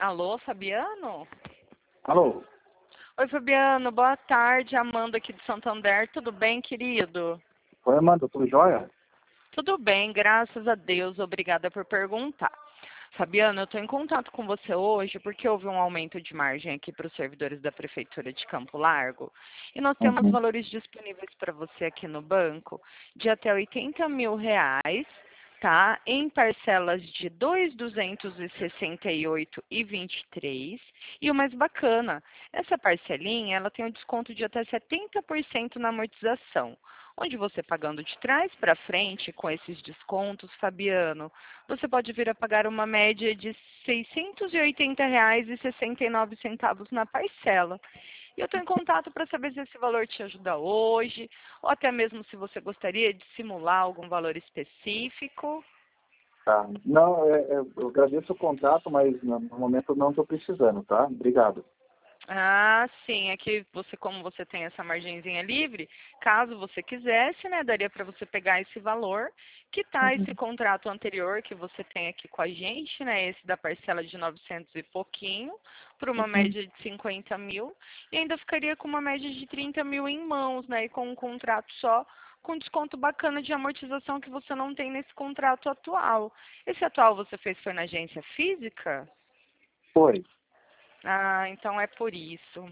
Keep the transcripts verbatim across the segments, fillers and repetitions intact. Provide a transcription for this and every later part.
Alô, Fabiano? Alô? Oi, Fabiano, boa tarde. Amanda aqui de Santander. Tudo bem, querido? Oi, Amanda, tudo jóia? Tudo bem, graças a Deus. Obrigada por perguntar. Fabiano, eu estou em contato com você hoje porque houve um aumento de margem aqui para os servidores da Prefeitura de Campo Largo. E nós temos Uhum. valores disponíveis para você aqui no banco de até oitenta mil reais, tá? Em parcelas de dois mil duzentos e sessenta e oito reais e vinte e três centavos. E o mais bacana, essa parcelinha ela tem um desconto de até setenta por cento na amortização. Onde você pagando de trás para frente com esses descontos, Fabiano, você pode vir a pagar uma média de seiscentos e oitenta reais e sessenta e nove centavos na parcela. E eu estou em contato para saber se esse valor te ajuda hoje, ou até mesmo se você gostaria de simular algum valor específico. Tá. Não, é, é, eu agradeço o contato, mas no, no momento eu não estou precisando, tá? Obrigado. Ah, sim, é que você, como você tem essa margenzinha livre, caso você quisesse, né, daria para você pegar esse valor, quitar esse Uhum. contrato anterior que você tem aqui com a gente, né, esse da parcela de novecentos e pouquinho, por uma Uhum. média de cinquenta mil, e ainda ficaria com uma média de trinta mil em mãos, né, e com um contrato só, com desconto bacana de amortização que você não tem nesse contrato atual. Esse atual você fez foi na agência física? Foi. Ah, então é por isso.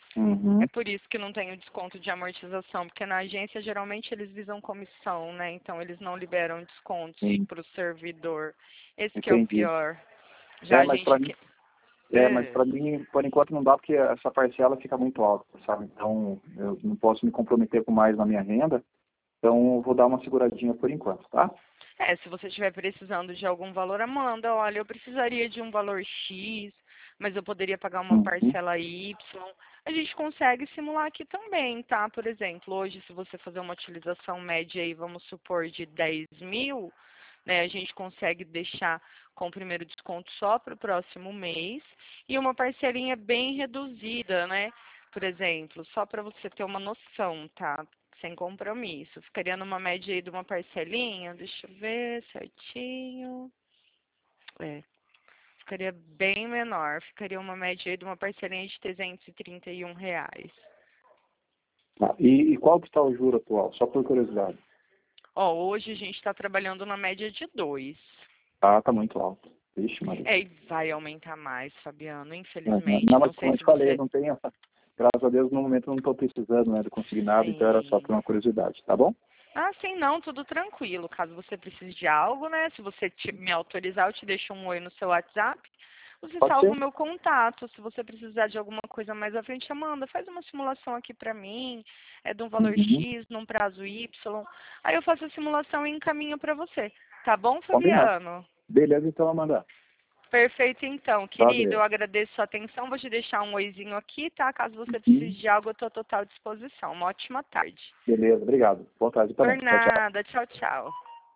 É Uhum. por isso que não tem o desconto de amortização, porque na agência geralmente eles visam comissão, né? Então eles não liberam descontos Sim, para o servidor. Esse que é o entendi. pior. Já É, a mas gente para mim, aqui. é, mas É. para mim, por enquanto não dá porque essa parcela fica muito alta, sabe? Então, eu não posso me comprometer com mais na minha renda, então eu vou dar uma seguradinha por enquanto, tá? É, se você estiver precisando de algum valor, Amanda, olha, eu precisaria de um valor X, mas eu poderia pagar uma Uhum. parcela Y. A gente consegue simular aqui também, tá? Por exemplo, hoje, se você fazer uma utilização média aí, vamos supor, de dez mil, né? A gente consegue deixar com o primeiro desconto só para o próximo mês e uma parcelinha bem reduzida, né? Por exemplo, só para você ter uma noção, tá? Sem compromisso. Ficaria numa média aí de uma parcelinha, deixa eu ver certinho. É, ficaria bem menor. Ficaria uma média aí de uma parcelinha de trezentos e trinta e um reais. Tá. E, e qual que está o juro atual? Só por curiosidade. Ó, hoje a gente está trabalhando na média de dois. Ah, tá muito alto. Vixe, Maria. É, e vai aumentar mais, Fabiano, Uhum. infelizmente. Não, Não mas sei como eu se te falei, eu você... não tenho essa. Graças a Deus, no momento eu não estou precisando, né, do consignado, então era só Sim. por uma curiosidade, tá bom? Ah, sim, não, tudo tranquilo. Caso você precise de algo, né? Se você te- me autorizar, eu te deixo um oi no seu WhatsApp. Você Pode salva ser? o meu contato. Se você precisar de alguma coisa mais à frente, Amanda, faz uma simulação aqui pra mim. É de um valor Uhum. X, num prazo Y. Aí eu faço a simulação e encaminho pra você. Tá bom, Combinado. Fabiano? Beleza, então, Amanda. Perfeito, então, querido. Eu Valeu. agradeço a sua atenção. Vou te deixar um oizinho aqui, tá? Caso você precise Uhum. de algo, eu estou à total disposição. Uma ótima tarde. Beleza, obrigado. Boa tarde Por também. Tchau, tchau. nada. Tchau, tchau.